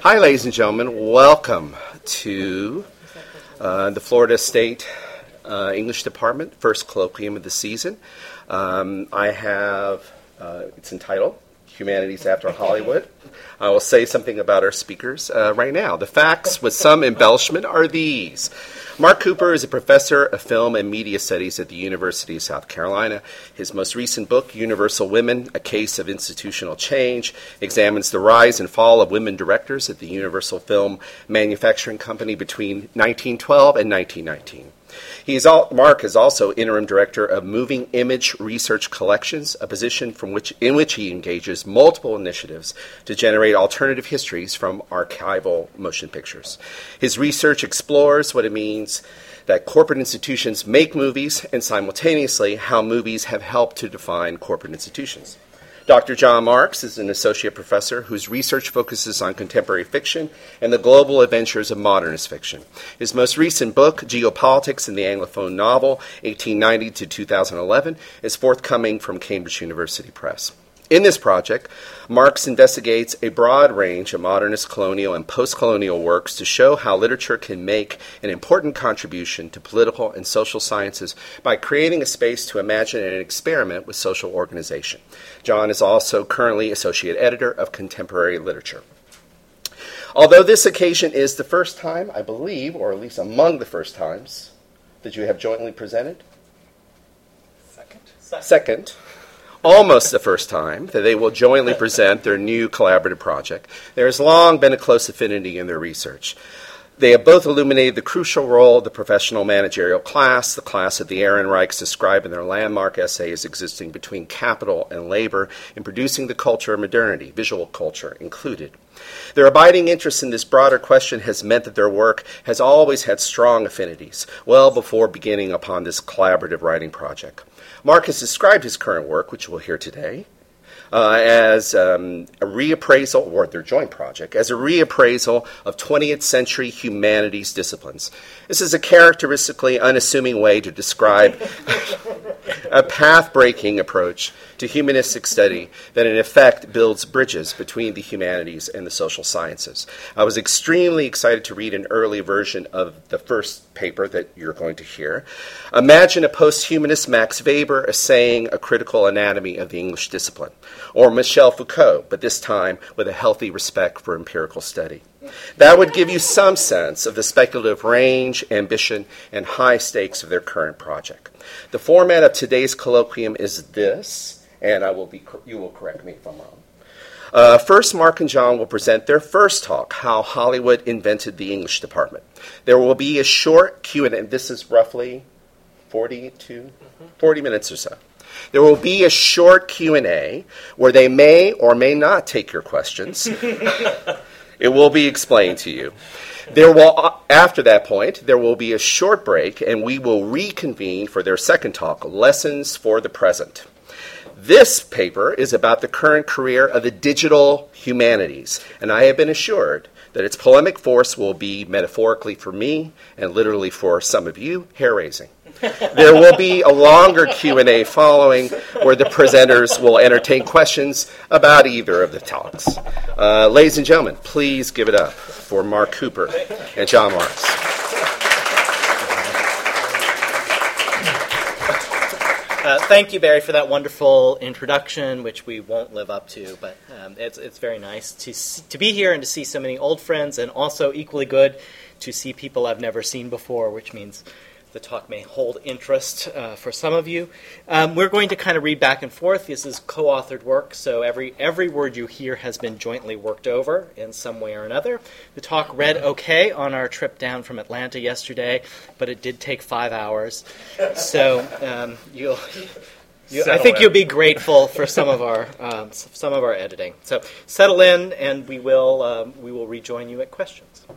Hi, ladies and gentlemen. Welcome to the Florida State English Department, first colloquium of the season. I have, it's entitled Humanities After Hollywood. I will say something about our speakers right now. The facts with some embellishment are these. Mark Cooper is a professor of film and media studies at the University of South Carolina. His most recent book, Universal Women, A Case of Institutional Change, examines the rise and fall of women directors at the Universal Film Manufacturing Company between 1912 and 1919. Mark is also interim director of Moving Image Research Collections, a position in which he engages multiple initiatives to generate alternative histories from archival motion pictures. His research explores what it means that corporate institutions make movies and simultaneously how movies have helped to define corporate institutions. Dr. John Marks is an associate professor whose research focuses on contemporary fiction and the global adventures of modernist fiction. His most recent book, Geopolitics in the Anglophone Novel, 1890 to 2011, is forthcoming from Cambridge University Press. In this project, Marks investigates a broad range of modernist, colonial, and post-colonial works to show how literature can make an important contribution to political and social sciences by creating a space to imagine and experiment with social organization. John is also currently associate editor of Contemporary Literature. Although this occasion is the first time, I believe, or at least among the first times, that you have jointly presented? Second. Almost the first time that they will jointly present their new collaborative project. There has long been a close affinity in their research. They have both illuminated the crucial role of the professional managerial class, the class that the Ehrenreichs describe in their landmark essay as existing between capital and labor in producing the culture of modernity, visual culture included. Their abiding interest in this broader question has meant that their work has always had strong affinities, well before beginning upon this collaborative writing project. Mark has described his current work, which we'll hear today, as a reappraisal, or their joint project, as a reappraisal of 20th century humanities disciplines. This is a characteristically unassuming way to describe a path-breaking approach to humanistic study that in effect builds bridges between the humanities and the social sciences. I was extremely excited to read an early version of the first paper that you're going to hear. Imagine a post-humanist Max Weber essaying a critical anatomy of the English discipline, or Michel Foucault, but this time with a healthy respect for empirical study. That would give you some sense of the speculative range, ambition, and high stakes of their current project. The format of today's colloquium is this, and you will correct me if I'm wrong. First, Mark and John will present their first talk, How Hollywood Invented the English Department. There will be a short Q&A. This is roughly 40 minutes or so. There will be a short Q&A where they may or may not take your questions. It will be explained to you. After that point, there will be a short break, and we will reconvene for their second talk, Lessons for the Present. This paper is about the current career of the digital humanities, and I have been assured that its polemic force will be, metaphorically for me and literally for some of you, hair-raising. There will be a longer Q&A following where the presenters will entertain questions about either of the talks. Ladies and gentlemen, please give it up for Mark Cooper and John Marks. Thank you, Barry, for that wonderful introduction, which we won't live up to, but it's very nice to be here and to see so many old friends, and also equally good to see people I've never seen before, which means the talk may hold interest for some of you. We're going to kind of read back and forth. This is co-authored work, so every word you hear has been jointly worked over in some way or another. The talk read okay on our trip down from Atlanta yesterday, but it did take 5 hours. So I think you'll be grateful for some of our editing. So settle in, and we will rejoin you at questions.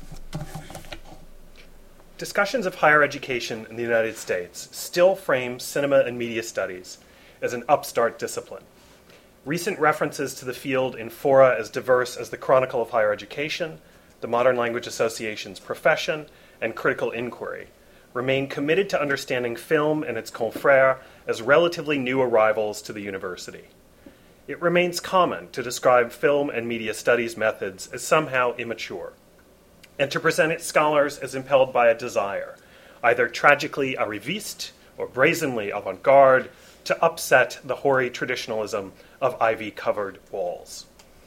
Discussions of higher education in the United States still frame cinema and media studies as an upstart discipline. Recent references to the field in fora as diverse as the Chronicle of Higher Education, the Modern Language Association's Profession, and Critical Inquiry remain committed to understanding film and its confrères as relatively new arrivals to the university. it remains common to describe film and media studies methods as somehow immature, and to present its scholars as impelled by a desire, either tragically arriviste or brazenly avant-garde, to upset the hoary traditionalism of ivy-covered walls.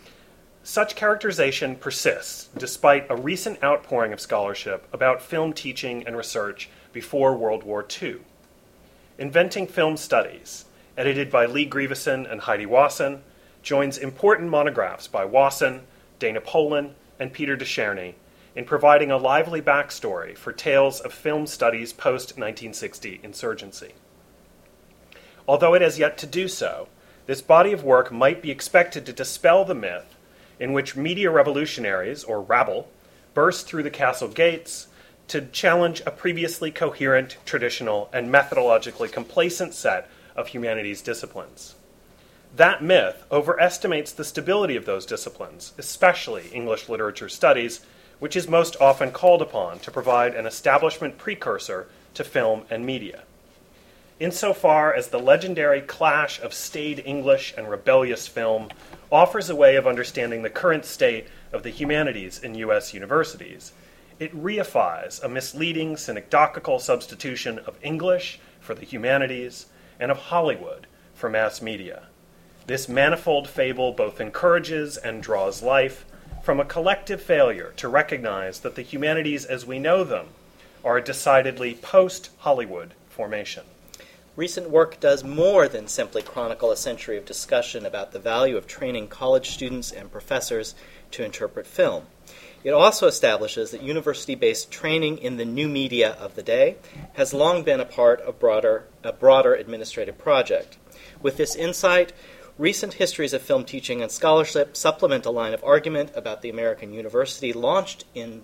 Such characterization persists despite a recent outpouring of scholarship about film teaching and research before World War II. Inventing Film Studies, edited by Lee Grieveson and Heidi Wasson, joins important monographs by Wasson, Dana Poland, and Peter DeCherney in providing a lively backstory for tales of film studies post-1960 insurgency. Although it has yet to do so, this body of work might be expected to dispel the myth in which media revolutionaries, or rabble, burst through the castle gates to challenge a previously coherent, traditional, and methodologically complacent set of humanities disciplines. That myth overestimates the stability of those disciplines, especially English literature studies, which is most often called upon to provide an establishment precursor to film and media. Insofar as the legendary clash of staid English and rebellious film offers a way of understanding the current state of the humanities in U.S. universities, it reifies a misleading synecdochical substitution of English for the humanities and of Hollywood for mass media. This manifold fable both encourages and draws life from a collective failure to recognize that the humanities as we know them are a decidedly post-Hollywood formation. Recent work does more than simply chronicle a century of discussion about the value of training college students and professors to interpret film. It also establishes that university-based training in the new media of the day has long been a part of a broader administrative project. With this insight, recent histories of film teaching and scholarship supplement a line of argument about the American university launched in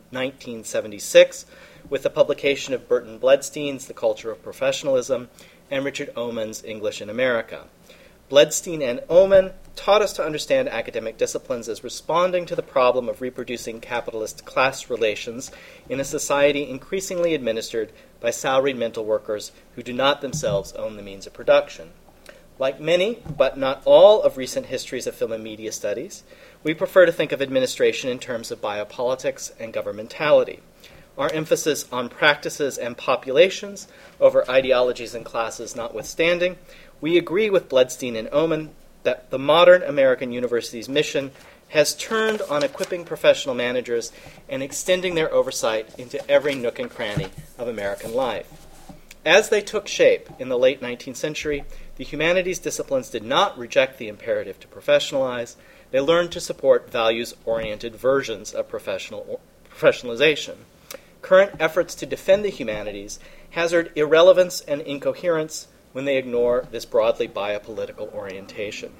1976 with the publication of Burton Bledstein's The Culture of Professionalism and Richard Oman's English in America. Bledstein and Oman taught us to understand academic disciplines as responding to the problem of reproducing capitalist class relations in a society increasingly administered by salaried mental workers who do not themselves own the means of production. Like many, but not all, of recent histories of film and media studies, we prefer to think of administration in terms of biopolitics and governmentality. Our emphasis on practices and populations over ideologies and classes notwithstanding, we agree with Bledstein and Oman that the modern American university's mission has turned on equipping professional managers and extending their oversight into every nook and cranny of American life. As they took shape in the late 19th century, the humanities disciplines did not reject the imperative to professionalize. They learned to support values-oriented versions of professionalization. Current efforts to defend the humanities hazard irrelevance and incoherence when they ignore this broadly biopolitical orientation.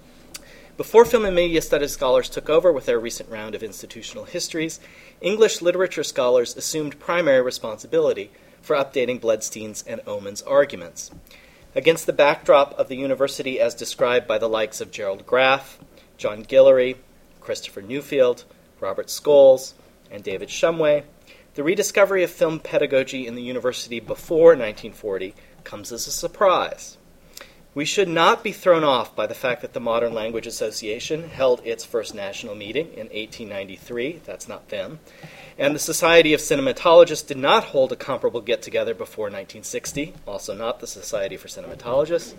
Before film and media studies scholars took over with their recent round of institutional histories, English literature scholars assumed primary responsibility for updating Bledstein's and Oman's arguments. Against the backdrop of the university as described by the likes of Gerald Graff, John Guillory, Christopher Newfield, Robert Scholes, and David Shumway, the rediscovery of film pedagogy in the university before 1940 comes as a surprise. We should not be thrown off by the fact that the Modern Language Association held its first national meeting in 1893, that's not them, and the Society of Cinematologists did not hold a comparable get-together before 1960, also not the Society for Cinematologists.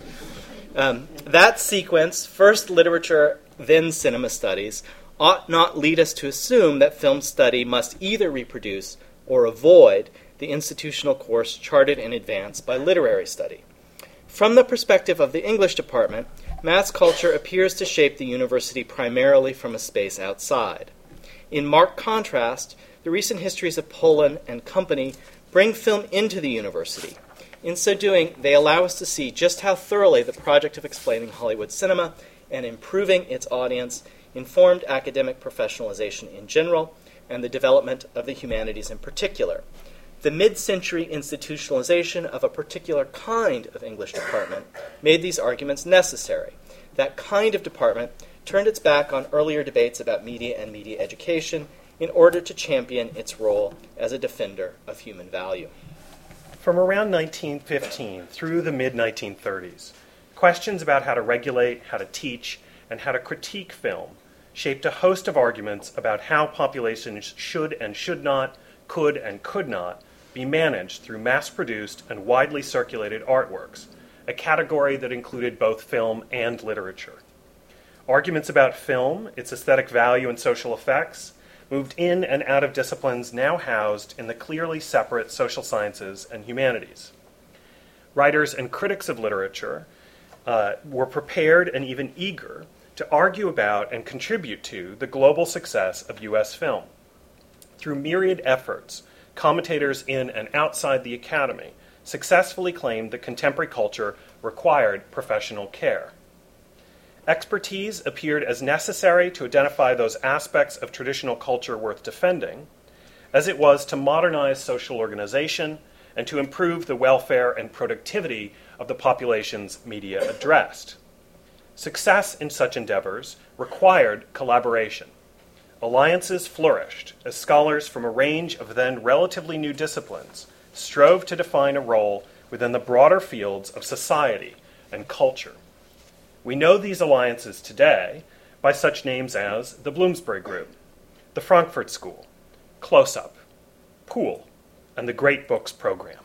That sequence, first literature, then cinema studies, ought not lead us to assume that film study must either reproduce or avoid the institutional course charted in advance by literary study. From the perspective of the English department, mass culture appears to shape the university primarily from a space outside. In marked contrast, the recent histories of Poland and company bring film into the university. In so doing, they allow us to see just how thoroughly the project of explaining Hollywood cinema and improving its audience informed academic professionalization in general and the development of the humanities in particular. The mid-century institutionalization of a particular kind of English department made these arguments necessary. That kind of department turned its back on earlier debates about media and media education in order to champion its role as a defender of human value. From around 1915 through the mid-1930s, questions about how to regulate, how to teach, and How to Critique Film shaped a host of arguments about how populations should and should not, could and could not, be managed through mass-produced and widely circulated artworks, a category that included both film and literature. Arguments about film, its aesthetic value and social effects, moved in and out of disciplines now housed in the clearly separate social sciences and humanities. Writers and critics of literature were prepared and even eager to argue about and contribute to the global success of U.S. film. Through myriad efforts, commentators in and outside the Academy successfully claimed that contemporary culture required professional care. Expertise appeared as necessary to identify those aspects of traditional culture worth defending, as it was to modernize social organization and to improve the welfare and productivity of the populations media addressed. Success in such endeavors required collaboration. Alliances flourished as scholars from a range of then relatively new disciplines strove to define a role within the broader fields of society and culture. We know these alliances today by such names as the Bloomsbury Group, the Frankfurt School, Close-Up, Pool, and the Great Books Program.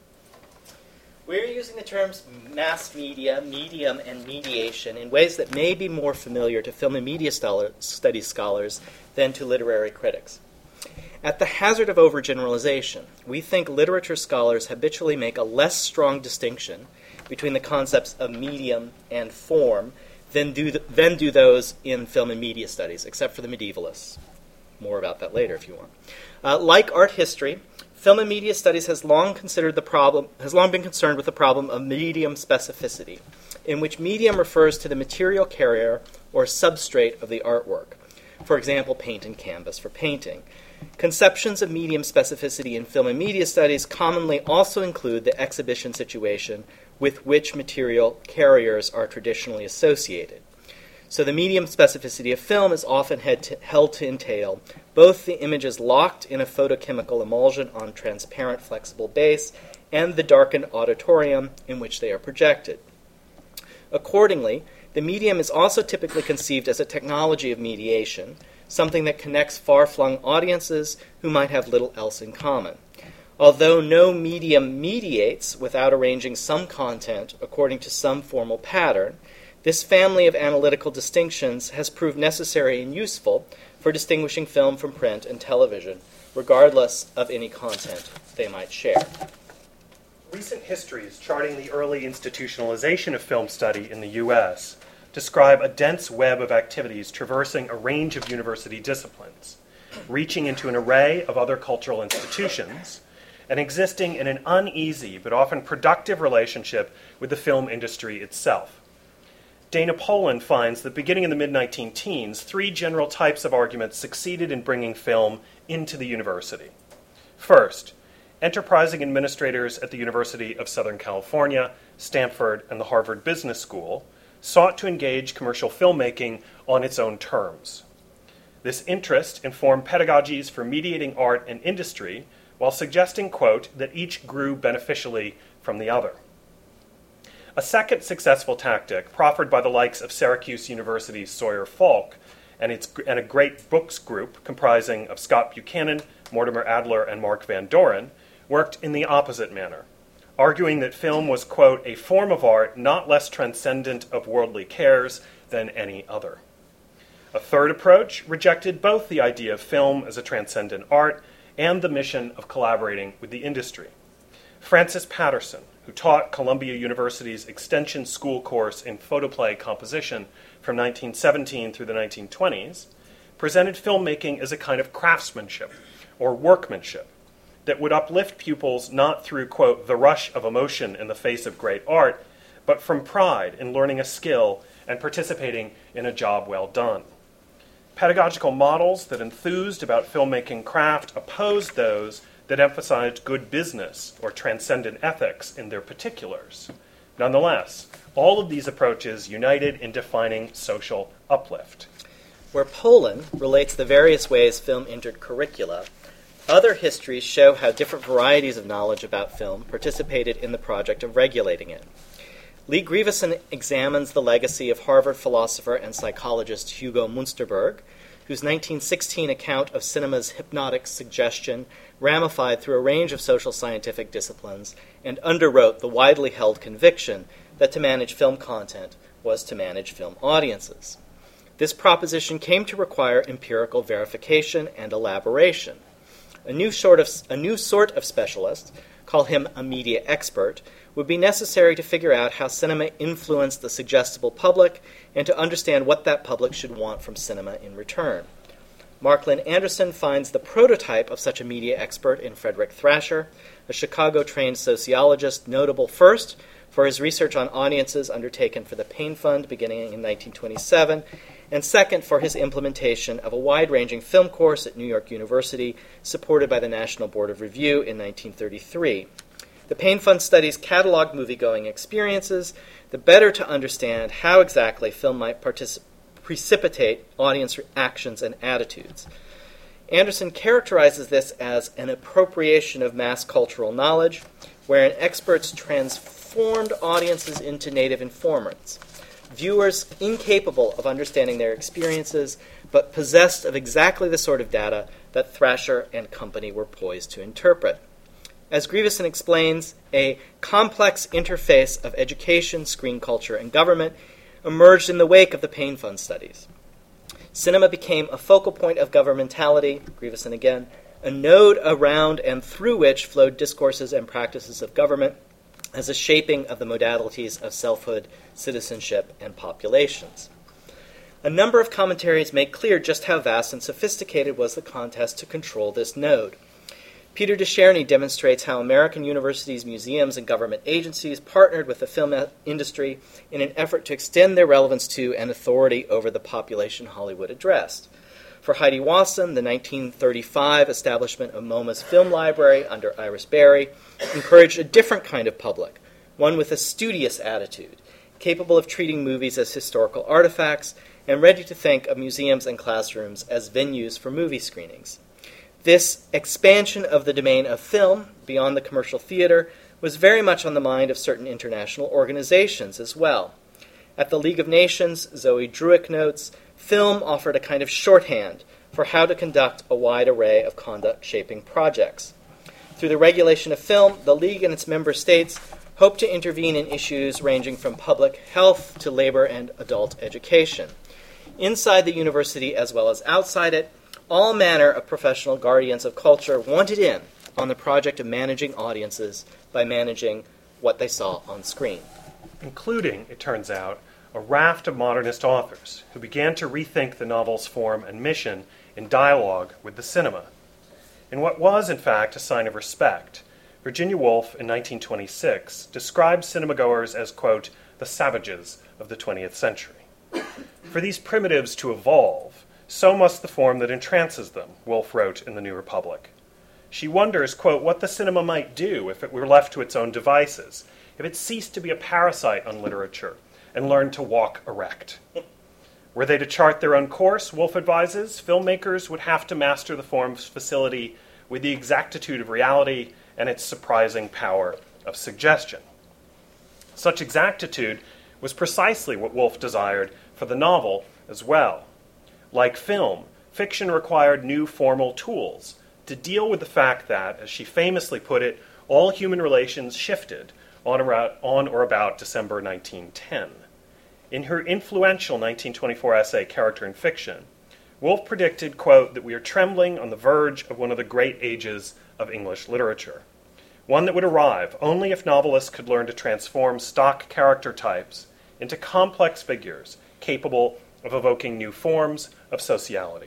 We're using the terms mass media, medium, and mediation in ways that may be more familiar to film and media studies scholars than to literary critics. At the hazard of overgeneralization, we think literature scholars habitually make a less strong distinction between the concepts of medium and form than do those in film and media studies, except for the medievalists. More about that later if you want. Like art history, film and media studies has long been concerned with the problem of medium specificity, in which medium refers to the material carrier or substrate of the artwork. For example, paint and canvas for painting. Conceptions of medium specificity in film and media studies commonly also include the exhibition situation with which material carriers are traditionally associated. So the medium specificity of film is often held to entail both the images locked in a photochemical emulsion on transparent flexible base and the darkened auditorium in which they are projected. Accordingly, the medium is also typically conceived as a technology of mediation, something that connects far-flung audiences who might have little else in common. Although no medium mediates without arranging some content according to some formal pattern, this family of analytical distinctions has proved necessary and useful for distinguishing film from print and television, regardless of any content they might share. Recent histories charting the early institutionalization of film study in the U.S. describe a dense web of activities traversing a range of university disciplines, reaching into an array of other cultural institutions, and existing in an uneasy but often productive relationship with the film industry itself. Dana Poland finds that beginning in the mid-19 teens, three general types of arguments succeeded in bringing film into the university. First, enterprising administrators at the University of Southern California, Stanford, and the Harvard Business School sought to engage commercial filmmaking on its own terms. This interest informed pedagogies for mediating art and industry while suggesting, quote, that each grew beneficially from the other. A second successful tactic, proffered by the likes of Syracuse University's Sawyer Falk and a Great Books group comprising of Scott Buchanan, Mortimer Adler, and Mark Van Doren, worked in the opposite manner, arguing that film was, quote, a form of art not less transcendent of worldly cares than any other. A third approach rejected both the idea of film as a transcendent art and the mission of collaborating with the industry. Francis Patterson, who taught Columbia University's Extension School course in photoplay composition from 1917 through the 1920s, presented filmmaking as a kind of craftsmanship or workmanship that would uplift pupils not through, quote, the rush of emotion in the face of great art, but from pride in learning a skill and participating in a job well done. Pedagogical models that enthused about filmmaking craft opposed those that emphasized good business or transcendent ethics in their particulars. Nonetheless, all of these approaches united in defining social uplift. Where Poland relates the various ways film entered curricula, other histories show how different varieties of knowledge about film participated in the project of regulating it. Lee Grieveson examines the legacy of Harvard philosopher and psychologist Hugo Münsterberg, whose 1916 account of cinema's hypnotic suggestion ramified through a range of social scientific disciplines and underwrote the widely held conviction that to manage film content was to manage film audiences. This proposition came to require empirical verification and elaboration. A new sort of specialist, call him a media expert, would be necessary to figure out how cinema influenced the suggestible public and to understand what that public should want from cinema in return. Mark Lynn Anderson finds the prototype of such a media expert in Frederick Thrasher, a Chicago-trained sociologist notable first for his research on audiences undertaken for the Paine Fund beginning in 1927, and second for his implementation of a wide-ranging film course at New York University supported by the National Board of Review in 1933. The Paine Fund studies cataloged movie-going experiences, the better to understand how exactly film might precipitate audience reactions and attitudes. Anderson characterizes this as an appropriation of mass cultural knowledge, wherein experts transformed audiences into native informants, viewers incapable of understanding their experiences, but possessed of exactly the sort of data that Thrasher and company were poised to interpret. As Grieveson explains, a complex interface of education, screen culture, and government emerged in the wake of the Paine Fund studies. Cinema became a focal point of governmentality, Grieveson again, a node around and through which flowed discourses and practices of government as a shaping of the modalities of selfhood, citizenship, and populations. A number of commentaries make clear just how vast and sophisticated was the contest to control this node. Peter DeCherney demonstrates how American universities, museums, and government agencies partnered with the film industry in an effort to extend their relevance to and authority over the population Hollywood addressed. For Heidi Wasson, the 1935 establishment of MoMA's Film Library under Iris Berry encouraged a different kind of public, one with a studious attitude, capable of treating movies as historical artifacts and ready to think of museums and classrooms as venues for movie screenings. This expansion of the domain of film beyond the commercial theater was very much on the mind of certain international organizations as well. At the League of Nations, Zoe Druick notes, film offered a kind of shorthand for how to conduct a wide array of conduct-shaping projects. Through the regulation of film, the League and its member states hope to intervene in issues ranging from public health to labor and adult education. Inside the university as well as outside it, all manner of professional guardians of culture wanted in on the project of managing audiences by managing what they saw on screen. Including, it turns out, a raft of modernist authors who began to rethink the novel's form and mission in dialogue with the cinema. In what was, in fact, a sign of respect, Virginia Woolf in 1926 described cinemagoers as, quote, the savages of the 20th century. For these primitives to evolve, so must the form that entrances them, Woolf wrote in The New Republic. She wonders, quote, what the cinema might do if it were left to its own devices, if it ceased to be a parasite on literature and learned to walk erect. Were they to chart their own course, Woolf advises, filmmakers would have to master the form's facility with the exactitude of reality and its surprising power of suggestion. Such exactitude was precisely what Woolf desired for the novel as well. Like film, fiction required new formal tools to deal with the fact that, as she famously put it, all human relations shifted on or about December 1910. In her influential 1924 essay, Character in Fiction, Woolf predicted, quote, that we are trembling on the verge of one of the great ages of English literature, one that would arrive only if novelists could learn to transform stock character types into complex figures capable of evoking new forms of sociality.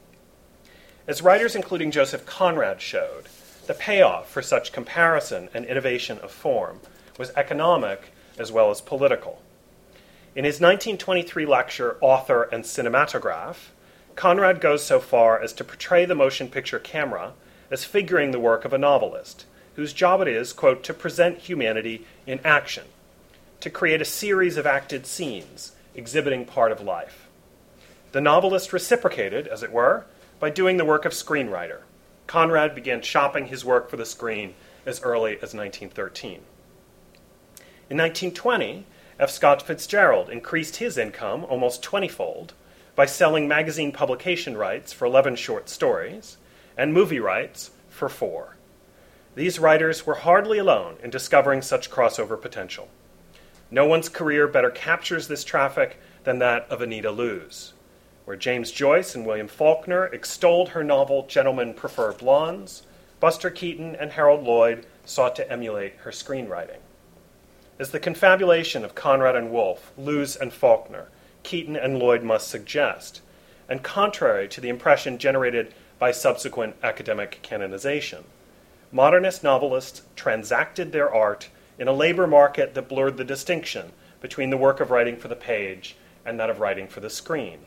As writers including Joseph Conrad showed, the payoff for such comparison and innovation of form was economic as well as political. In his 1923 lecture, Author and Cinematograph, Conrad goes so far as to portray the motion picture camera as figuring the work of a novelist, whose job it is, quote, to present humanity in action, to create a series of acted scenes exhibiting part of life. The novelist reciprocated, as it were, by doing the work of screenwriter. Conrad began shopping his work for the screen as early as 1913. In 1920, F. Scott Fitzgerald increased his income almost 20-fold by selling magazine publication rights for 11 short stories and movie rights for 4. These writers were hardly alone in discovering such crossover potential. No one's career better captures this traffic than that of Anita Loos, where James Joyce and William Faulkner extolled her novel Gentlemen Prefer Blondes, Buster Keaton and Harold Lloyd sought to emulate her screenwriting. As the confabulation of Conrad and Wolfe, Loos and Faulkner, Keaton and Lloyd must suggest, and contrary to the impression generated by subsequent academic canonization, modernist novelists transacted their art in a labor market that blurred the distinction between the work of writing for the page and that of writing for the screen.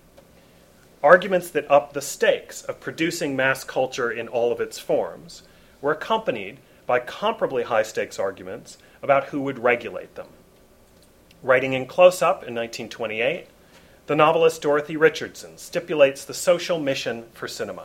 Arguments that upped the stakes of producing mass culture in all of its forms were accompanied by comparably high-stakes arguments about who would regulate them. Writing in Close-Up in 1928, the novelist Dorothy Richardson stipulates the social mission for cinema.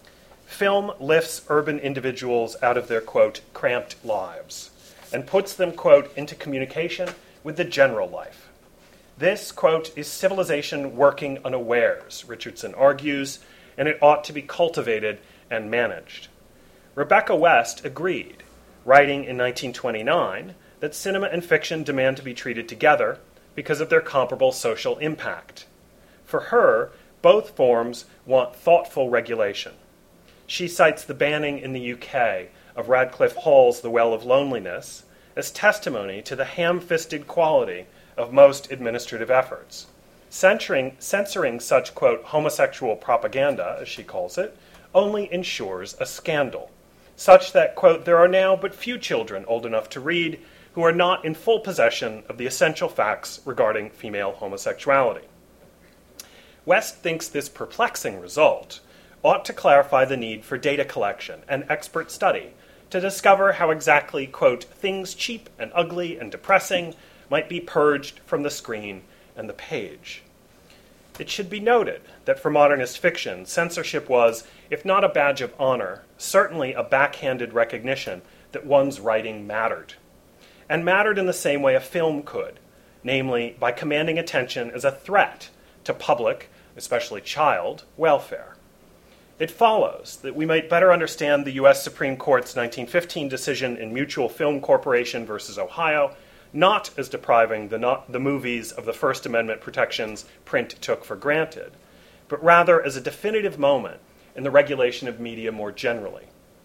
Film lifts urban individuals out of their, quote, cramped lives and puts them, quote, into communication with the general life. This, quote, is civilization working unawares, Richardson argues, and it ought to be cultivated and managed. Rebecca West agreed, writing in 1929 that cinema and fiction demand to be treated together because of their comparable social impact. For her, both forms want thoughtful regulation. She cites the banning in the UK of Radcliffe Hall's The Well of Loneliness as testimony to the ham-fisted quality of most administrative efforts. Censoring such, quote, homosexual propaganda, as she calls it, only ensures a scandal, such that, quote, there are now but few children old enough to read who are not in full possession of the essential facts regarding female homosexuality. West thinks this perplexing result ought to clarify the need for data collection and expert study to discover how exactly, quote, things cheap and ugly and depressing might be purged from the screen and the page. It should be noted that for modernist fiction, censorship was, if not a badge of honor, certainly a backhanded recognition that one's writing mattered. And mattered in the same way a film could, namely by commanding attention as a threat to public, especially child, welfare. It follows that we might better understand the U.S. Supreme Court's 1915 decision in Mutual Film Corporation versus Ohio, not as depriving the movies of the First Amendment protections print took for granted, but rather as a definitive moment in the regulation of media more generally.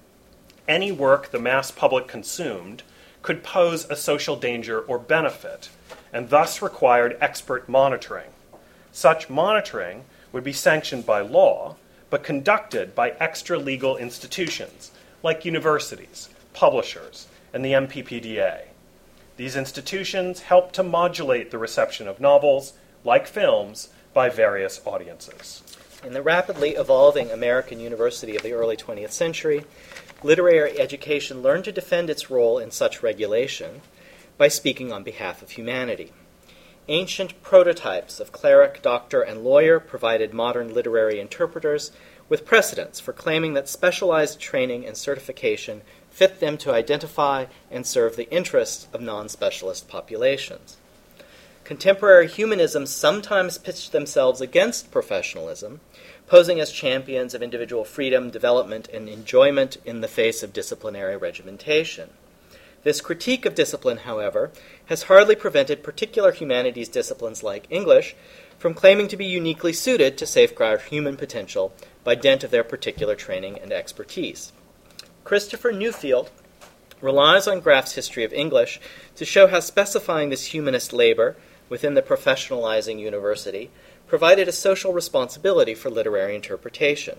Any work the mass public consumed could pose a social danger or benefit, and thus required expert monitoring. Such monitoring would be sanctioned by law, but conducted by extra-legal institutions like universities, publishers, and the MPPDA. These institutions help to modulate the reception of novels, like films, by various audiences. In the rapidly evolving American university of the early 20th century, literary education learned to defend its role in such regulation by speaking on behalf of humanity. Ancient prototypes of cleric, doctor, and lawyer provided modern literary interpreters with precedents for claiming that specialized training and certification fit them to identify and serve the interests of non-specialist populations. Contemporary humanisms sometimes pitched themselves against professionalism, posing as champions of individual freedom, development, and enjoyment in the face of disciplinary regimentation. This critique of discipline, however, has hardly prevented particular humanities disciplines like English from claiming to be uniquely suited to safeguard human potential by dint of their particular training and expertise. Christopher Newfield relies on Graff's History of English to show how specifying this humanist labor within the professionalizing university provided a social responsibility for literary interpretation.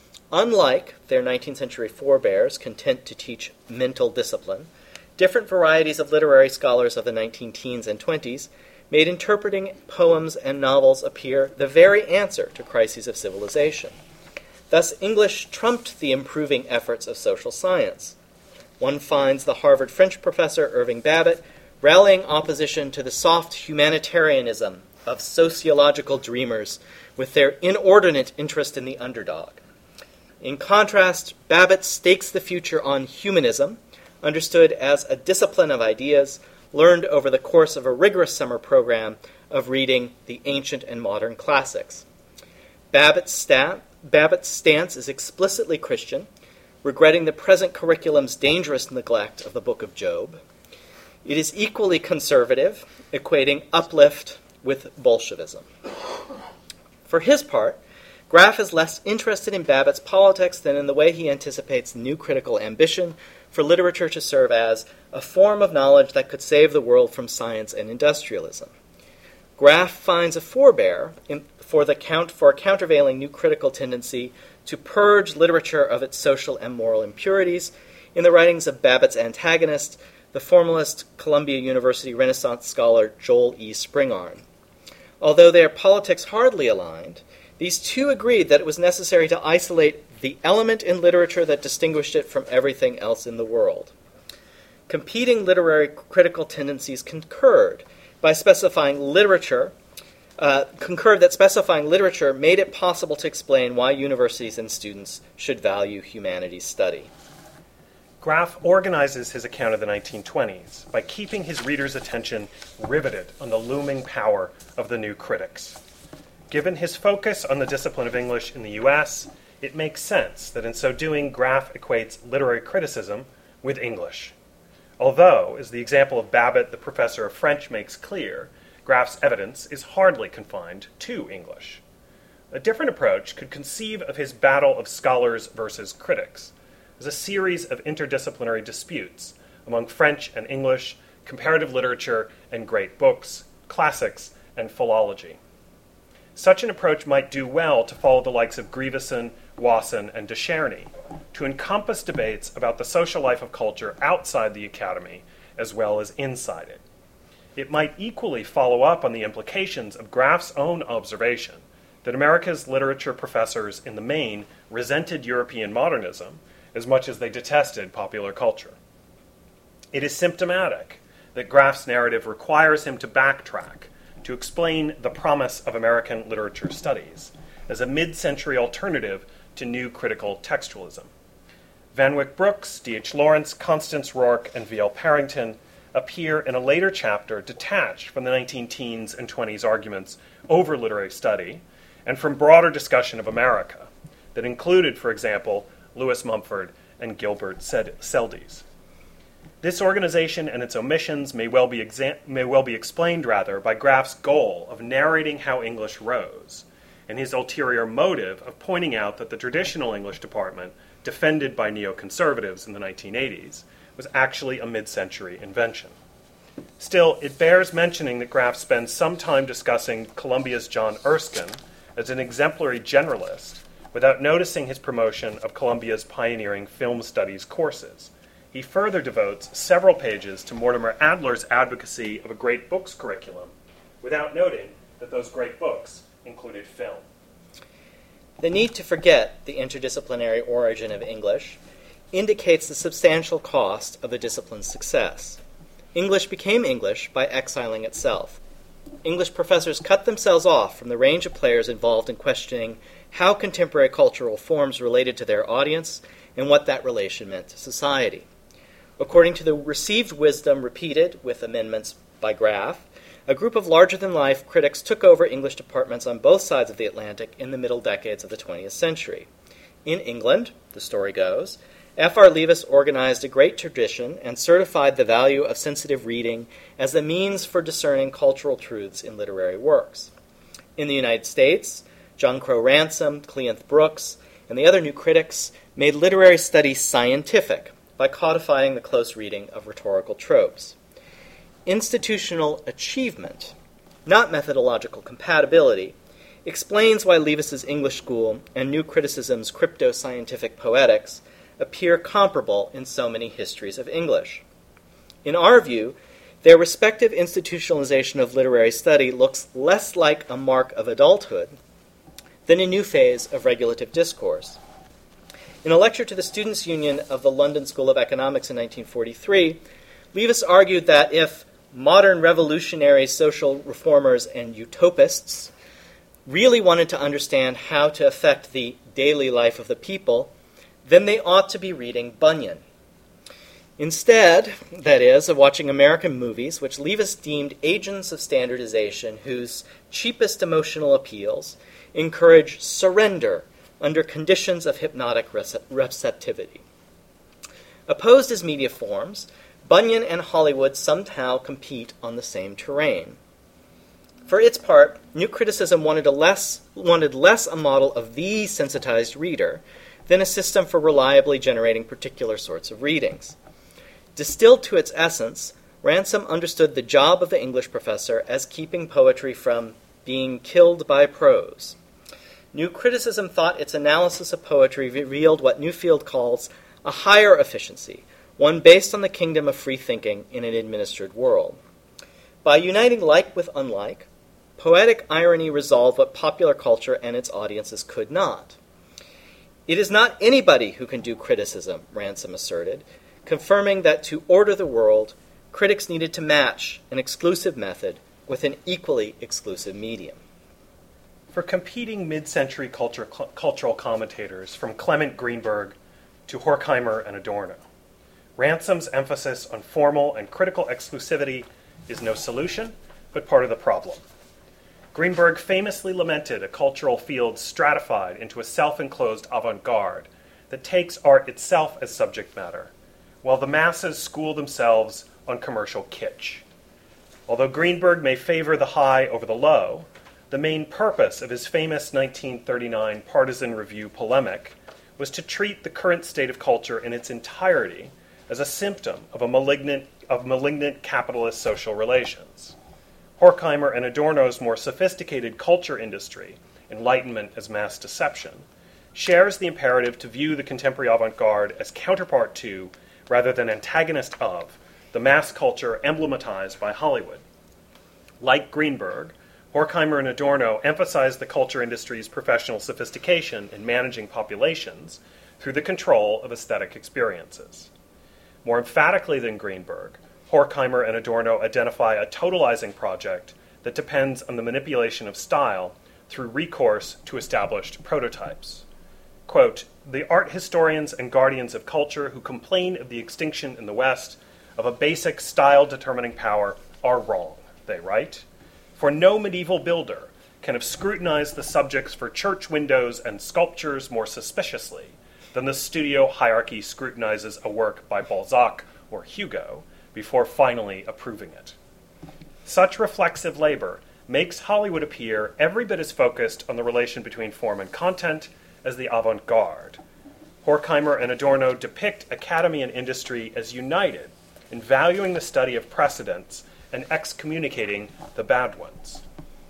Unlike their 19th century forebears content to teach mental discipline, different varieties of literary scholars of the 19-teens and 20s made interpreting poems and novels appear the very answer to crises of civilization. Thus, English trumped the improving efforts of social science. One finds the Harvard French professor Irving Babbitt rallying opposition to the soft humanitarianism of sociological dreamers with their inordinate interest in the underdog. In contrast, Babbitt stakes the future on humanism, understood as a discipline of ideas learned over the course of a rigorous summer program of reading the ancient and modern classics. Babbitt's stance is explicitly Christian, regretting the present curriculum's dangerous neglect of the Book of Job. It is equally conservative, equating uplift with Bolshevism. For his part, Graff is less interested in Babbitt's politics than in the way he anticipates new critical ambition for literature to serve as a form of knowledge that could save the world from science and industrialism. Graff finds a forebear for a countervailing new critical tendency to purge literature of its social and moral impurities in the writings of Babbitt's antagonist, the formalist Columbia University Renaissance scholar Joel E. Spingarn. Although their politics hardly aligned, these two agreed that it was necessary to isolate the element in literature that distinguished it from everything else in the world. Competing literary critical tendencies concurred that specifying literature made it possible to explain why universities and students should value humanities study. Graff organizes his account of the 1920s by keeping his readers' attention riveted on the looming power of the new critics. Given his focus on the discipline of English in the U.S., it makes sense that in so doing, Graff equates literary criticism with English. Although, as the example of Babbitt, the professor of French, makes clear, Graff's evidence is hardly confined to English. A different approach could conceive of his battle of scholars versus critics as a series of interdisciplinary disputes among French and English, comparative literature and great books, classics, and philology. Such an approach might do well to follow the likes of Grieveson, Wasson, and de Cherney, to encompass debates about the social life of culture outside the academy as well as inside it. It might equally follow up on the implications of Graff's own observation that America's literature professors in the main resented European modernism as much as they detested popular culture. It is symptomatic that Graff's narrative requires him to backtrack to explain the promise of American literature studies as a mid-century alternative to new critical textualism. Van Wyck Brooks, D.H. Lawrence, Constance Rourke, and V.L. Parrington appear in a later chapter detached from the 19-teens and 20s arguments over literary study and from broader discussion of America that included, for example, Lewis Mumford and Gilbert Seldes. This organization and its omissions may well be explained by Graff's goal of narrating how English rose, and his ulterior motive of pointing out that the traditional English department, defended by neoconservatives in the 1980s, was actually a mid-century invention. Still, it bears mentioning that Graff spends some time discussing Columbia's John Erskine as an exemplary generalist without noticing his promotion of Columbia's pioneering film studies courses. He further devotes several pages to Mortimer Adler's advocacy of a great books curriculum, without noting that those great books included film. The need to forget the interdisciplinary origin of English indicates the substantial cost of the discipline's success. English became English by exiling itself. English professors cut themselves off from the range of players involved in questioning how contemporary cultural forms related to their audience and what that relation meant to society. According to the received wisdom repeated with amendments by Graff, a group of larger-than-life critics took over English departments on both sides of the Atlantic in the middle decades of the 20th century. In England, the story goes, F.R. Leavis organized a great tradition and certified the value of sensitive reading as a means for discerning cultural truths in literary works. In the United States, John Crow Ransom, Cleanth Brooks, and the other new critics made literary study scientific by codifying the close reading of rhetorical tropes. Institutional achievement, not methodological compatibility, explains why Leavis's English School and New Criticism's crypto-scientific poetics appear comparable in so many histories of English. In our view, their respective institutionalization of literary study looks less like a mark of adulthood than a new phase of regulative discourse. In a lecture to the Students' Union of the London School of Economics in 1943, Leavis argued that if modern revolutionary social reformers and utopists really wanted to understand how to affect the daily life of the people, then they ought to be reading Bunyan. Instead, that is, of watching American movies, which Leavis deemed agents of standardization whose cheapest emotional appeals encourage surrender under conditions of hypnotic receptivity. Opposed as media forms, Bunyan and Hollywood somehow compete on the same terrain. For its part, New Criticism wanted less a model of the sensitized reader than a system for reliably generating particular sorts of readings. Distilled to its essence, Ransom understood the job of the English professor as keeping poetry from being killed by prose. New Criticism thought its analysis of poetry revealed what Newfield calls a higher efficiency, one based on the kingdom of free thinking in an administered world. By uniting like with unlike, poetic irony resolved what popular culture and its audiences could not. It is not anybody who can do criticism, Ransom asserted, confirming that to order the world, critics needed to match an exclusive method with an equally exclusive medium. For competing mid-century cultural commentators, from Clement Greenberg to Horkheimer and Adorno, Ransom's emphasis on formal and critical exclusivity is no solution, but part of the problem. Greenberg famously lamented a cultural field stratified into a self-enclosed avant-garde that takes art itself as subject matter, while the masses school themselves on commercial kitsch. Although Greenberg may favor the high over the low, the main purpose of his famous 1939 Partisan Review polemic was to treat the current state of culture in its entirety as a symptom of malignant capitalist social relations. Horkheimer and Adorno's more sophisticated culture industry, Enlightenment as Mass Deception, shares the imperative to view the contemporary avant-garde as counterpart to, rather than antagonist of, the mass culture emblematized by Hollywood. Like Greenberg, Horkheimer and Adorno emphasize the culture industry's professional sophistication in managing populations through the control of aesthetic experiences. More emphatically than Greenberg, Horkheimer and Adorno identify a totalizing project that depends on the manipulation of style through recourse to established prototypes. Quote, "The art historians and guardians of culture who complain of the extinction in the West of a basic style-determining power are wrong," they write. "For no medieval builder can have scrutinized the subjects for church windows and sculptures more suspiciously than the studio hierarchy scrutinizes a work by Balzac or Hugo before finally approving it." Such reflexive labor makes Hollywood appear every bit as focused on the relation between form and content as the avant-garde. Horkheimer and Adorno depict academy and industry as united in valuing the study of precedents and excommunicating the bad ones.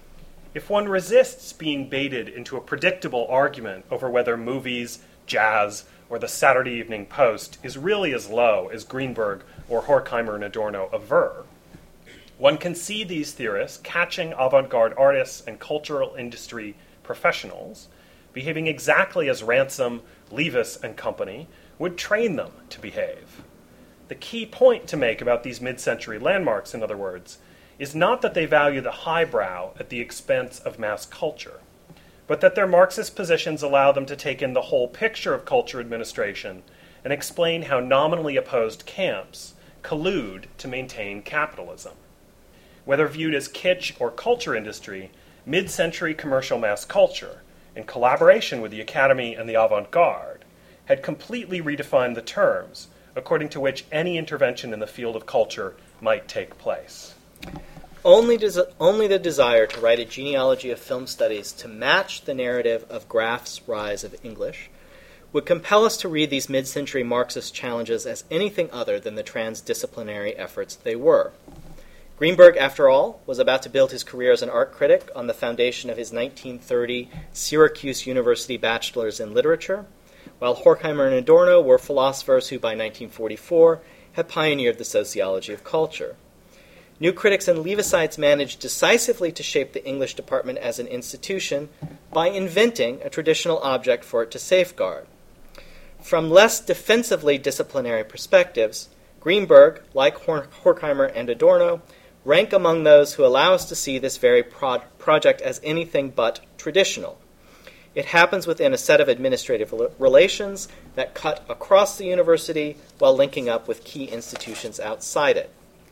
If one resists being baited into a predictable argument over whether movies, jazz, or the Saturday Evening Post is really as low as Greenberg or Horkheimer and Adorno aver, one can see these theorists catching avant-garde artists and cultural industry professionals behaving exactly as Ransom, Leavis, and company would train them to behave. The key point to make about these mid-century landmarks, in other words, is not that they value the highbrow at the expense of mass culture, but that their Marxist positions allow them to take in the whole picture of culture administration and explain how nominally opposed camps collude to maintain capitalism. Whether viewed as kitsch or culture industry, mid-century commercial mass culture, in collaboration with the Academy and the avant-garde, had completely redefined the terms according to which any intervention in the field of culture might take place. Only the desire to write a genealogy of film studies to match the narrative of Graff's rise of English would compel us to read these mid-century Marxist challenges as anything other than the transdisciplinary efforts they were. Greenberg, after all, was about to build his career as an art critic on the foundation of his 1930 Syracuse University Bachelor's in Literature, while Horkheimer and Adorno were philosophers who by 1944 had pioneered the sociology of culture. New critics and Leavisites managed decisively to shape the English department as an institution by inventing a traditional object for it to safeguard. From less defensively disciplinary perspectives, Greenberg, like Horkheimer and Adorno, rank among those who allow us to see this very project as anything but traditional. It happens within a set of administrative relations that cut across the university while linking up with key institutions outside it.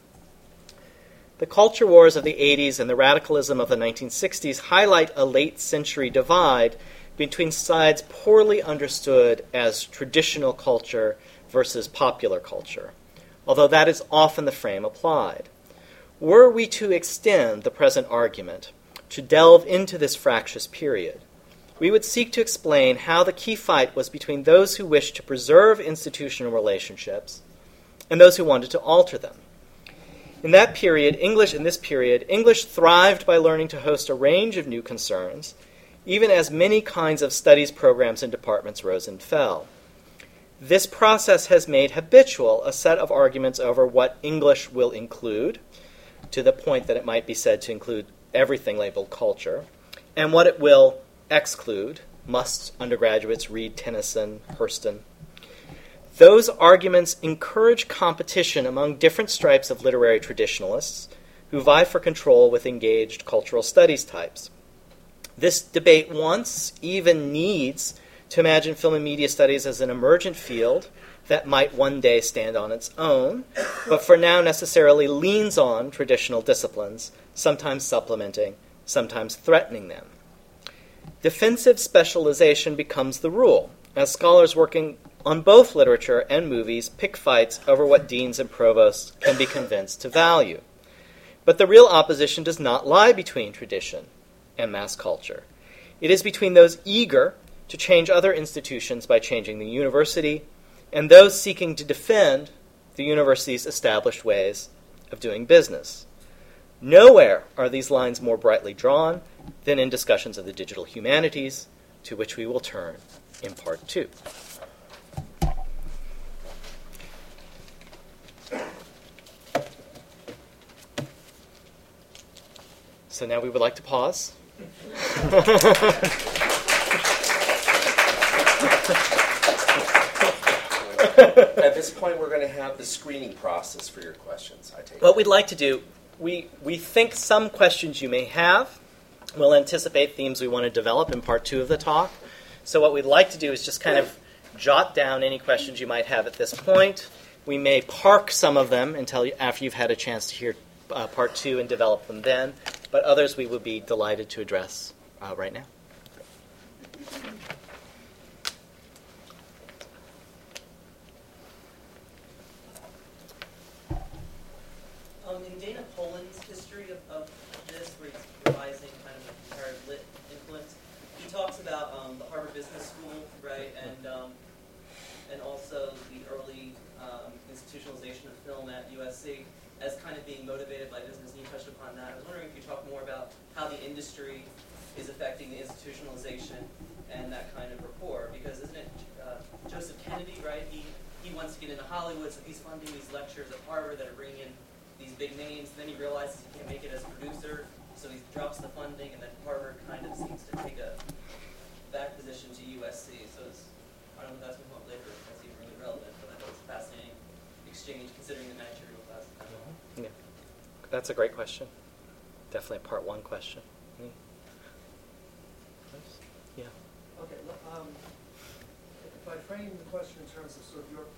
The culture wars of the 80s and the radicalism of the 1960s highlight a late-century divide between sides poorly understood as traditional culture versus popular culture, although that is often the frame applied. Were we to extend the present argument to delve into this fractious period, we would seek to explain how the key fight was between those who wished to preserve institutional relationships and those who wanted to alter them. In this period, English thrived by learning to host a range of new concerns, even as many kinds of studies programs and departments rose and fell. This process has made habitual a set of arguments over what English will include, to the point that it might be said to include everything labeled culture, and what it will exclude. Must undergraduates read Tennyson, Hurston? Those arguments encourage competition among different stripes of literary traditionalists who vie for control with engaged cultural studies types. This debate wants, even needs, to imagine film and media studies as an emergent field that might one day stand on its own, but for now necessarily leans on traditional disciplines, sometimes supplementing, sometimes threatening them. Defensive specialization becomes the rule, as scholars working on both literature and movies pick fights over what deans and provosts can be convinced to value. But the real opposition does not lie between tradition and mass culture. It is between those eager to change other institutions by changing the university and those seeking to defend the university's established ways of doing business. Nowhere are these lines more brightly drawn than in discussions of the digital humanities, to which we will turn in Part 2. So now we would like to pause. At this point, we're going to have the screening process for your questions. I take What we'd like to do, we think some questions you may have will anticipate themes we want to develop in Part 2 of the talk. So what we'd like to do is just kind of jot down any questions you might have at this point. We may park some of them until after you've had a chance to hear Part 2 and develop them then, but others we would be delighted to address right now. In Dana Poland's history of this, where he's revising kind of a comparative lit influence, he talks about the Harvard Business School, right, and also the early institutionalization of film at USC as kind of being motivated by business, and you touched upon that. I was wondering if you could talk more about how the industry is affecting the institutionalization and that kind of rapport, because isn't it Joseph Kennedy, right? He wants to get into Hollywood, so he's funding these lectures at Harvard that are bringing in these big names, and then he realizes he can't make it as a producer, so he drops the funding, and then Harvard kind of seems to take a back position to USC. So I don't know if that's going to come up later, if that's even really relevant, but I thought it was a fascinating exchange considering the managerial class. Yeah, that's a great question. Definitely a Part 1 question. Yeah. Okay. If I frame the question in terms of sort of your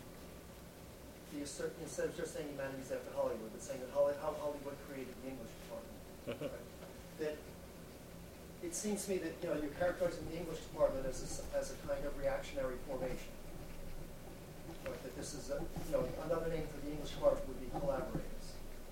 instead of just saying humanities after Hollywood, but saying that how Hollywood created the English department, right? That it seems to me that you're characterizing the English department as a kind of reactionary formation. Right? That this is another name for the English department would be collaborators.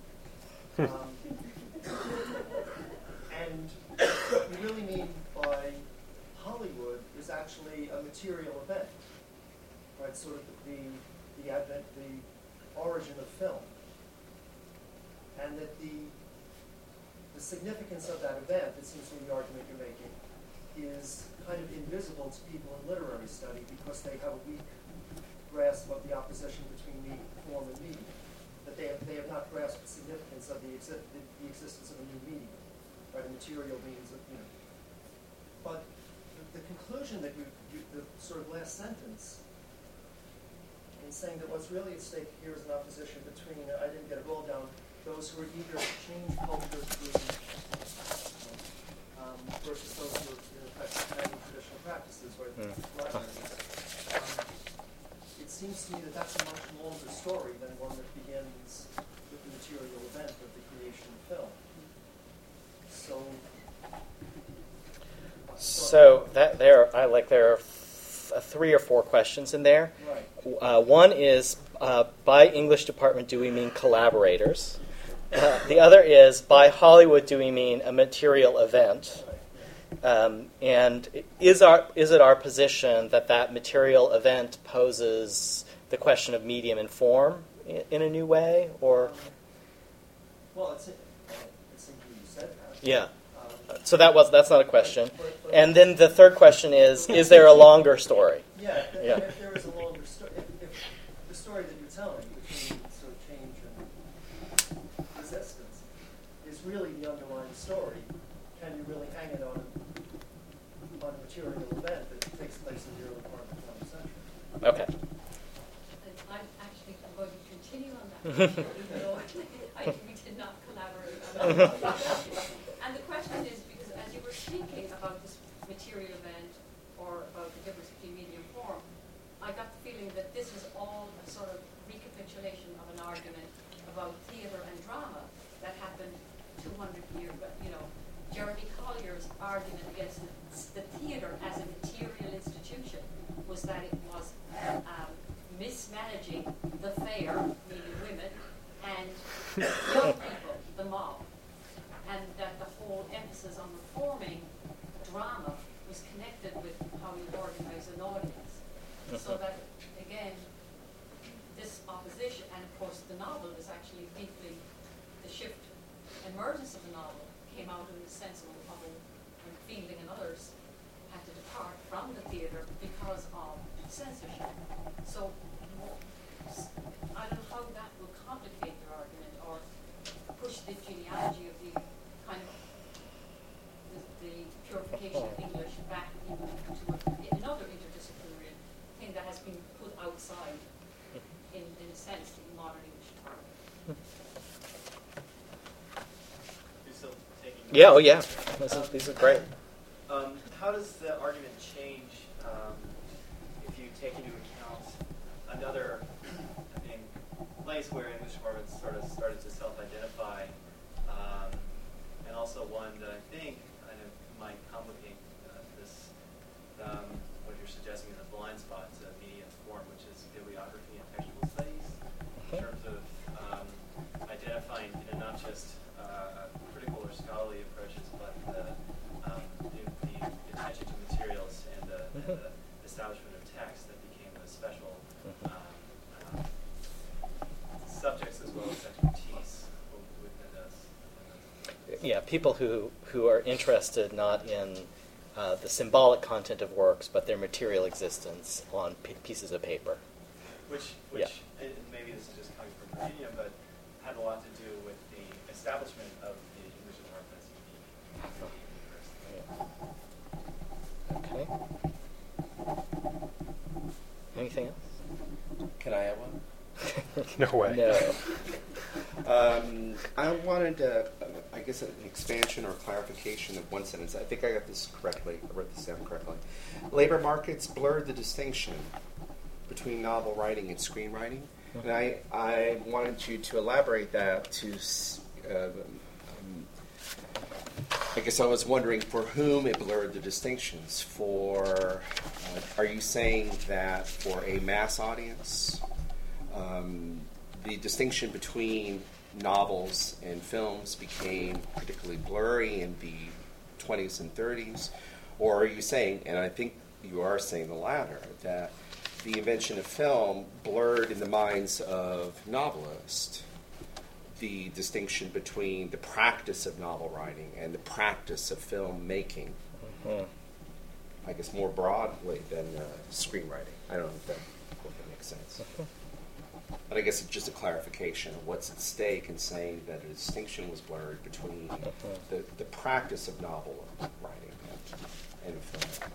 And what we really mean by Hollywood is actually a material event, right? Sort of the advent, the origin of film, and that the significance of that event, it seems to me the argument you're making, is kind of invisible to people in literary study because they have a weak grasp of the opposition between form and medium. That they have not grasped the significance of the existence of a new medium, right? A material means of But the conclusion that the sort of last sentence, in saying that what's really at stake here is an opposition between, I didn't get it all down, those who are eager to change culture through versus those who are in effect many traditional practices, right? Libraries. It seems to me that that's a much longer story than one that begins with the material event of the creation of film. So that there are 3 or 4 questions in there. Right. One is, by English department, do we mean collaborators? The other is, by Hollywood, do we mean a material event? And is it our position that material event poses the question of medium and form in a new way, or? Well, it's interesting you said that. Yeah. So that's not a question. And then the third question is there a longer story? Yeah. Yeah. If there is a longer story, if the story that you're telling between sort of change and resistance is really the underlying story, can you really hang it on a material event that takes place in the early part of the 20th century? Okay. I'm actually going to continue on that, even though we did not collaborate on that. And the question is, because as you were speaking about this material event or about the difference between medium and form, I got the feeling that this is all a sort of recapitulation of an argument about theatre and drama that happened 200 years ago. Jeremy Collier's argument against the theatre as a material institution was that it was mismanaging the fair, meaning women, and young people, the mob, and that the whole emphasis on reforming drama was connected with how you organize an audience. So that, again, this opposition, and of course the novel is actually deeply, the shift, emergence of the novel came out in the sense of when Fielding and others had to depart from the theatre because of censorship. So I don't know how that will complicate your argument or push the genealogy of the kind of the purification of English back into another interdisciplinary thing that has been put outside, in a sense, the modern English department. You're still taking Yeah. Oh, yeah. These are great. How does the argument change if you take into account another place where English departments sort of started to self-identify, and also one that I think kind of might complicate this, what you're suggesting is a blind spot to media and form, which is bibliography and textual studies, in terms of identifying not just critical or scholarly approaches, but the attention to materials and the establishment of text that became a special subjects as well as expertise within us. Yeah, people who are interested not in the symbolic content of works, but their material existence on pieces of paper. Which and maybe this is just coming from Virginia, but had a lot to do with the establishment of the English department as unique. Okay. Anything else? Can I have one? No way. No. I wanted to, I guess, an expansion or clarification of one sentence. I think I got this correctly. I wrote this down correctly. Labor markets blurred the distinction between novel writing and screenwriting. And I wanted you to elaborate that to, I guess I was wondering for whom it blurred the distinctions. For, are you saying that for a mass audience, the distinction between novels and films became particularly blurry in the 20s and 30s? Or are you saying, and I think you are saying the latter, that the invention of film blurred in the minds of novelists the distinction between the practice of novel writing and the practice of film making? I guess more broadly than screenwriting. I don't know if that makes sense. But I guess it's just a clarification of what's at stake in saying that a distinction was blurred between the practice of novel writing and film.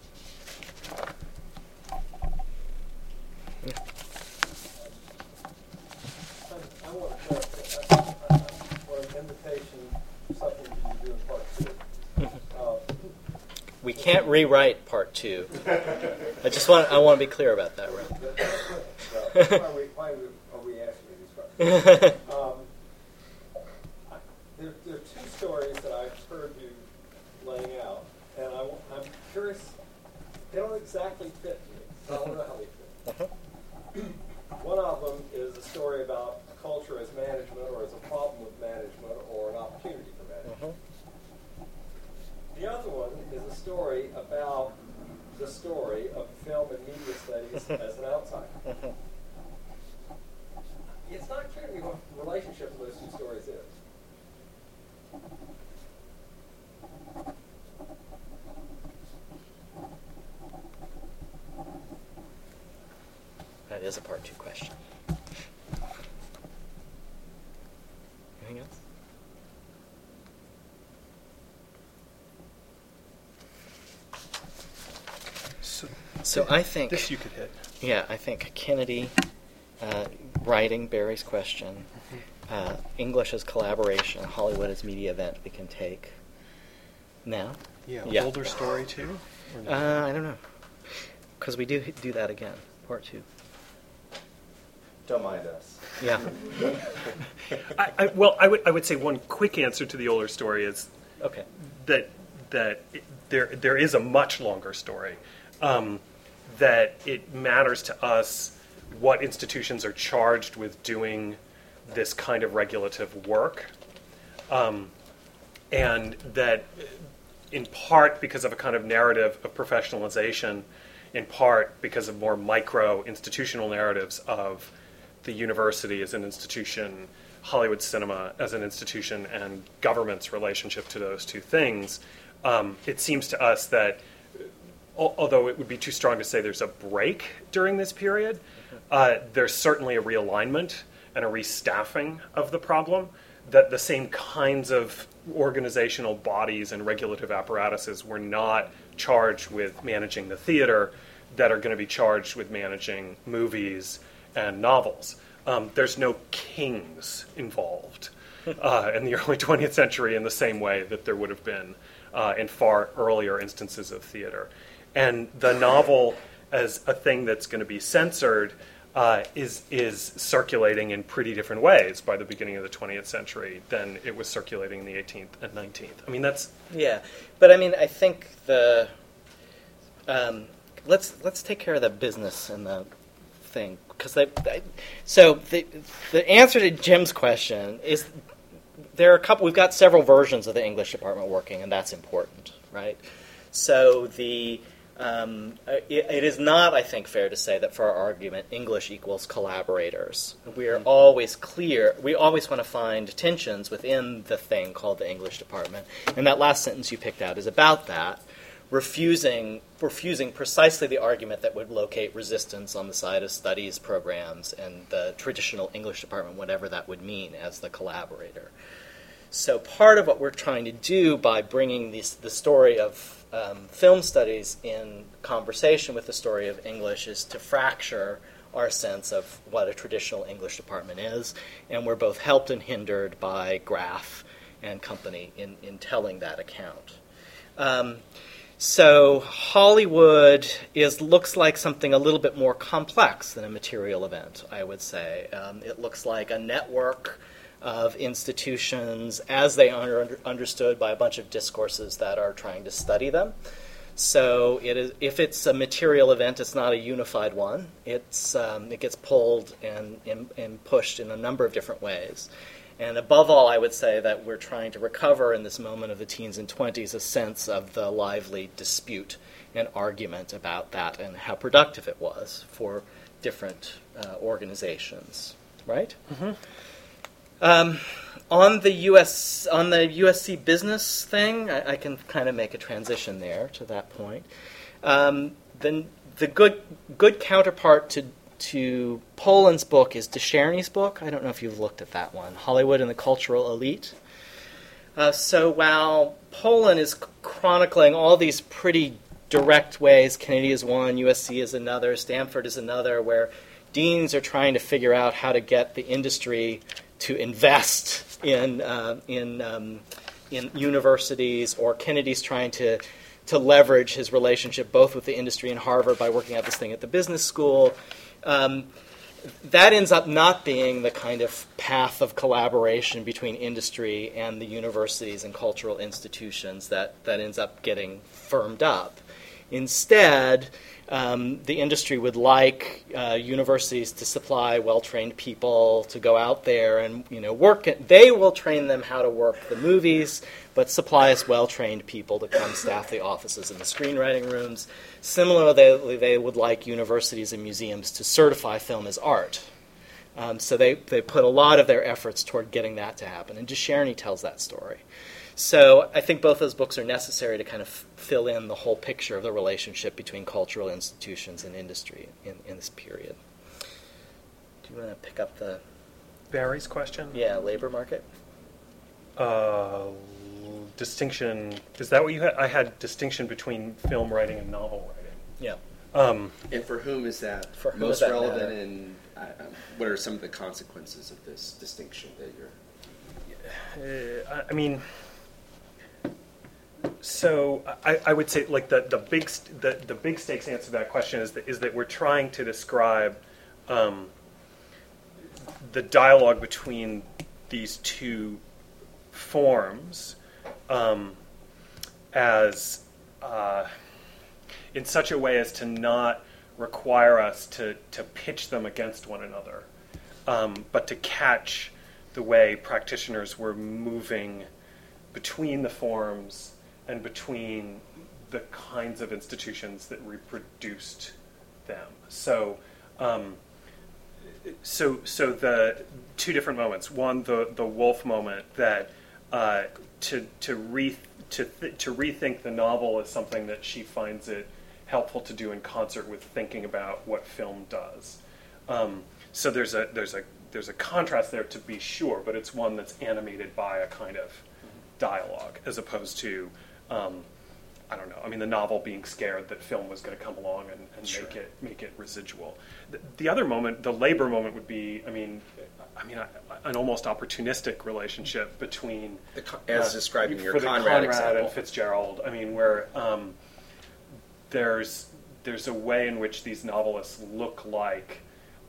I want to clarify. I want an invitation, something you do in part two. can't rewrite part 2. I want to be clear about that, right? Why are we asking these questions? There are 2 stories that I've heard you laying out, and I'm curious. They don't exactly fit me, so I don't know how they fit. One of them is a story about culture as management, or as a problem with management, or an opportunity for management. The other one is a story about the story of film and media studies as an outsider. It's not clear to me what the relationship of those 2 stories is. That is a part 2 question. Anything else? So I think This you could hit. Yeah, I think Kennedy writing Barry's question, English as collaboration, Hollywood as media event we can take now. Yeah. Older story too? Or no? I don't know, because we do that again, part 2. Don't mind us. Yeah. I would say one quick answer to the older story is Okay. that there is a much longer story. That it matters to us what institutions are charged with doing this kind of regulative work, and that in part because of a kind of narrative of professionalization, in part because of more micro institutional narratives of the university as an institution, Hollywood cinema as an institution, and government's relationship to those 2 things, it seems to us that although it would be too strong to say there's a break during this period, there's certainly a realignment and a restaffing of the problem, that the same kinds of organizational bodies and regulative apparatuses were not charged with managing the theater that are going to be charged with managing movies and novels. There's no kings involved in the early 20th century in the same way that there would have been in far earlier instances of theater. And the novel as a thing that's going to be censored is circulating in pretty different ways by the beginning of the 20th century than it was circulating in the 18th and 19th. I mean, that's... Yeah, but I mean, I think the... let's take care of the business and the thing, because so the answer to Jim's question is there are a couple. We've got several versions of the English department working, and that's important, right? So it is not, I think, fair to say that for our argument, English equals collaborators. We are always clear. We always want to find tensions within the thing called the English department. And that last sentence you picked out is about that, refusing precisely the argument that would locate resistance on the side of studies programs and the traditional English department, whatever that would mean, as the collaborator. So part of what we're trying to do by bringing the story of film studies in conversation with the story of English is to fracture our sense of what a traditional English department is, and we're both helped and hindered by Graff and company in telling that account. So Hollywood looks like something a little bit more complex than a material event, I would say. It looks like a network of institutions as they are understood by a bunch of discourses that are trying to study them. So if it's a material event, it's not a unified one. It gets pulled and pushed in a number of different ways. And above all, I would say that we're trying to recover in this moment of the teens and 20s a sense of the lively dispute and argument about that and how productive it was for different organizations, right? Mm-hmm. On the USC business thing, I can kind of make a transition there to that point. Then the good counterpart to Poland's book is DeCherney's book. I don't know if you've looked at that one, Hollywood and the Cultural Elite. So while Poland is chronicling all these pretty direct ways, Kennedy is one, USC is another, Stanford is another, where deans are trying to figure out how to get the industry to invest in universities, or Kennedy's trying to to leverage his relationship both with the industry and Harvard by working out this thing at the business school. That ends up not being the kind of path of collaboration between industry and the universities and cultural institutions that ends up getting firmed up. Instead, the industry would like universities to supply well-trained people to go out there and work. They will train them how to work the movies, but supply us well-trained people to come staff the offices and the screenwriting rooms. Similarly, they would like universities and museums to certify film as art. So they put a lot of their efforts toward getting that to happen. And DeCherney tells that story. So I think both those books are necessary to kind of fill in the whole picture of the relationship between cultural institutions and industry in this period. Do you want to pick up the... Barry's question? Yeah, labor market. Distinction. Is that what you had? I had distinction between film writing and novel writing. Yeah. And for whom is that For whom most does that relevant, matter? and what are some of the consequences of this distinction that you're... I mean, so I would say like the big stakes answer to that question is that we're trying to describe the dialogue between these two forms as in such a way as to not require us to pitch them against one another, but to catch the way practitioners were moving between the forms and between the kinds of institutions that reproduced them. So the two different moments. One, the Woolf moment that to rethink the novel is something that she finds it helpful to do in concert with thinking about what film does. So there's a contrast there, to be sure, but it's one that's animated by a kind of dialogue as opposed to I don't know. I mean, the novel being scared that film was going to come along and Sure. make it residual. The other moment, the labor moment, would be, an almost opportunistic relationship between as described in your for the Conrad and example. Fitzgerald. I mean, where there's a way in which these novelists look like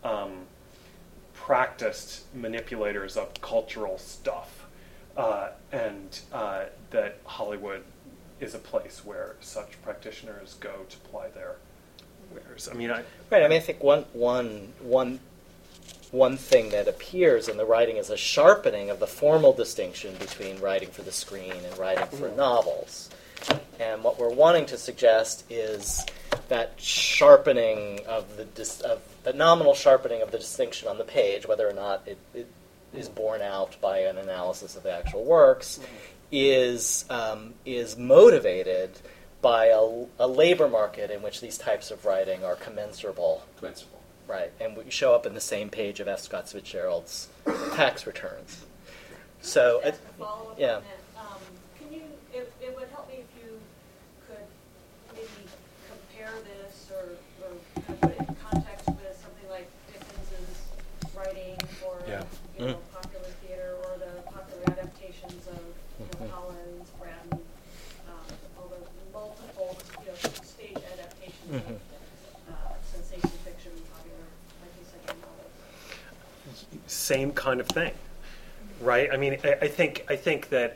practiced manipulators of cultural stuff, and that Hollywood is a place where such practitioners go to ply their wares. Right. I think one thing that appears in the writing is a sharpening of the formal distinction between writing for the screen and writing for novels. And what we're wanting to suggest is that sharpening of the nominal sharpening of the distinction on the page, whether or not it is borne out by an analysis of the actual works, is motivated by a labor market in which these types of writing are commensurable. Right, and we show up in the same page of F. Scott Fitzgerald's tax returns. So, Just a follow-up yeah. on that. Can you? It would help me if you could maybe compare this or put it in context with something like Dickens's writing for popular theater or the popular adaptations of Collins, Bratton, all the multiple stage adaptations of sensation fiction, popular 19th century novels. Same kind of thing, right? I mean, I think that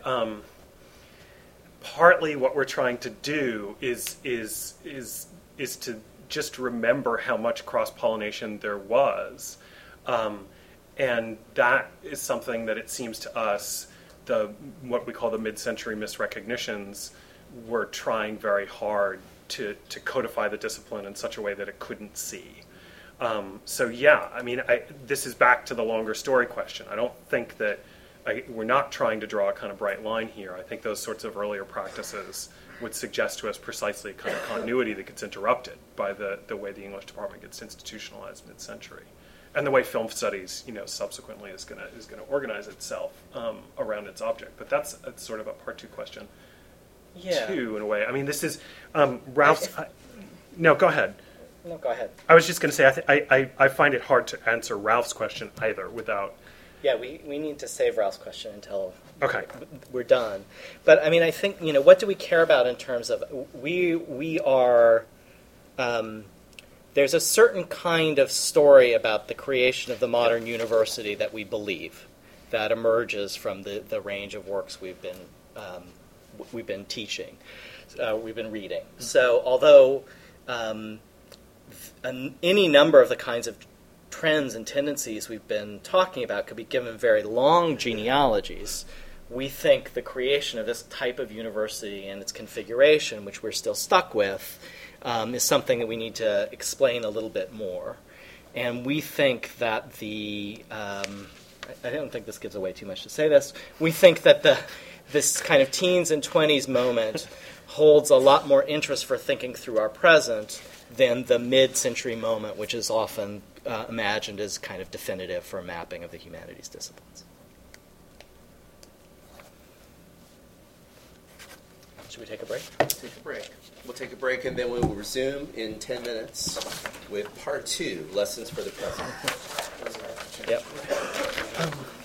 partly what we're trying to do is to just remember how much cross-pollination there was, and that is something that it seems to us what we call the mid-century misrecognitions were trying very hard to codify the discipline in such a way that it couldn't see. This is back to the longer story question. I don't think that we're not trying to draw a kind of bright line here. I think those sorts of earlier practices would suggest to us precisely a kind of continuity that gets interrupted by the way the English department gets institutionalized mid-century, and the way film studies, subsequently is going to organize itself around its object. But that's sort of a part two question, too, in a way. I mean, this is Ralph's. No, go ahead. No, go ahead. I was just going to say, I find it hard to answer Ralph's question either without... Yeah, we need to save Ralph's question until Okay. we're done. But I mean, I think, what do we care about in terms of we are. There's a certain kind of story about the creation of the modern university that we believe that emerges from the range of works we've been teaching, we've been reading. So although any number of the kinds of trends and tendencies we've been talking about could be given very long genealogies, we think the creation of this type of university and its configuration, which we're still stuck with, is something that we need to explain a little bit more. And we think that I don't think this gives away too much to say this, we think that this kind of teens and 20s moment holds a lot more interest for thinking through our present than the mid-century moment, which is often imagined as kind of definitive for a mapping of the humanities disciplines. Should we take a break? Take a break. We'll take a break, and then we will resume in 10 minutes with part 2, Lessons for the Present. Yep.